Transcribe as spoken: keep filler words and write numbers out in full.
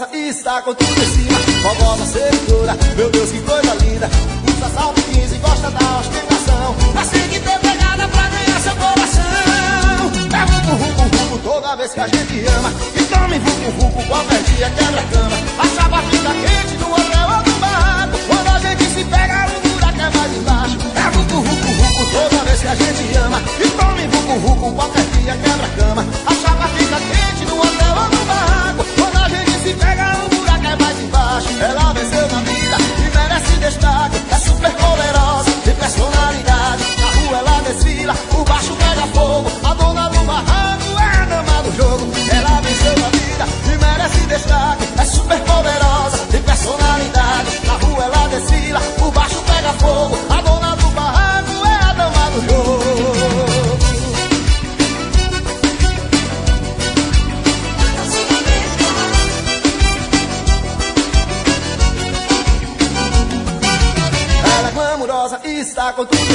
e está com tudo em cima. Fogosa sedutora, meu Deus, que coisa linda. Usa salto quinze e gosta da ostentação. Mas tem que ter pegada pra ganhar seu coração. É vucu, vucu, vucu toda vez que a gente ama. E tome vucu, vucu qualquer dia quebra a cama. A chapa fica quente no hotel ou no barraco. Quando a gente se pega, o buraco é mais embaixo. É vucu, vucu, vucu toda vez que a gente ama. E tome vucu, vucu qualquer dia quebra a cama. A chapa fica quente no hotel ou no barraco. Quando a gente se pega, o buraco é mais embaixo. Ela venceu na vida e merece destaque. É super poderosa, tem personalidade. Na rua ela desfila, o baixo pega fogo. A dona do barraco é a dama do jogo. Ela venceu na vida e merece destaque. É super poderosa, tem personalidade. Na rua ela desfila, o baixo pega fogo. A dona do barraco é a dama do jogo. Ela é glamurosa e está com tudo